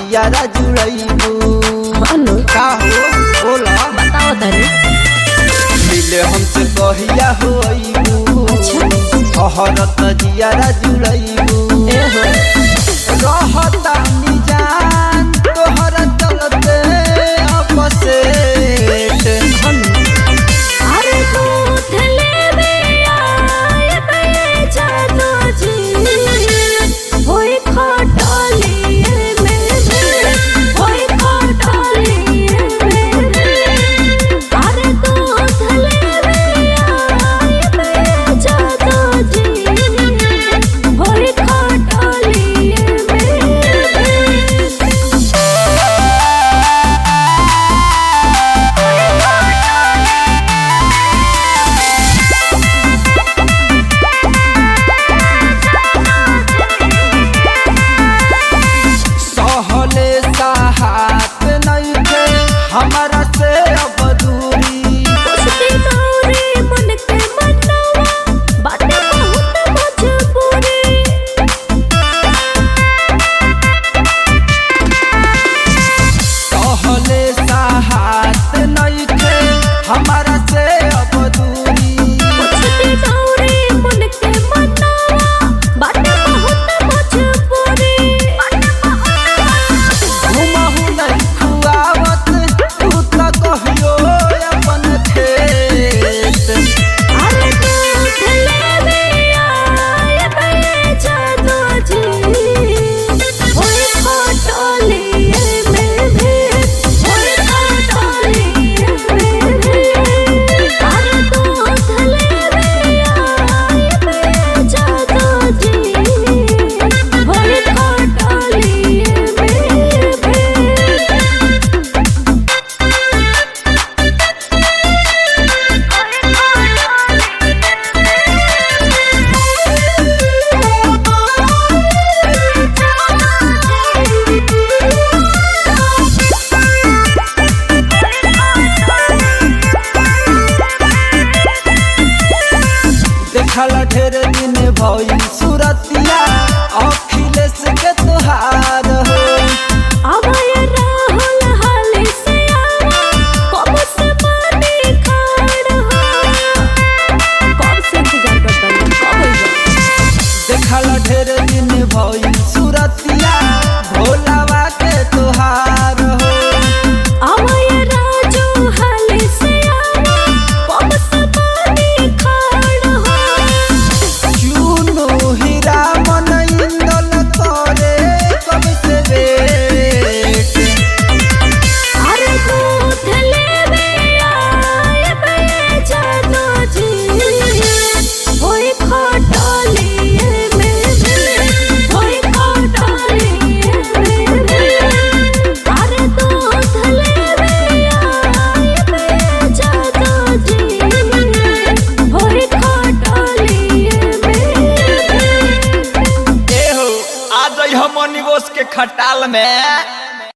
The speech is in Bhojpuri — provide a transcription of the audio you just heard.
जियारा जुड़ैबू हेलो का हो बोला बताओ तनी मिले हमसे कहिया होइबू हरत जियारा जुड़ैबू रहता निजान तोहर चलते अपसेट अरे दूध लेवे आए बे जानो जी होई खटलिए में होई खटलिए में अरे दूध लेवे आए बे जानो जी होई खटलिए में सहले साहत नहीं थे हमारा से अब दूरी उसकी नौरी मन के मनवा बातें बहुत मजबूरी सहले साहत नहीं थे हमारा से अब दूरी उसकी नौरी मन के मनवा बातें बहुत मजबूरी घुमहु नहीं खुआवत तू तो कहियो अपन खेत अरे दूध लेवे आए बे जानो जी होई खटलिए में होई खटलिए में अरे दूध लेवे आए बे जानो जी होई खटलिए में देखल ढेर दिन भई सूरतिया अखिलेश के तोहार हो आवाय राहुल हाले से आवा कब से पानी खाड़ हो कब से इंतजार करता है कब होगा देखल ढेर दिन भई सूरतिया भोलावा के तोहार हो आवाय राजू हाले से आवा कब से पानी खाड़ हो चुनो हीरा मन इंदल करे कब से वेट अरे दूध लेवे आए बे जानो जी होई खटलिए में होई खटलिए में अरे दूध लेवे आए बे जानो जी होई खटलिए में ए हो आ जइह मनी बोस के खटाल में।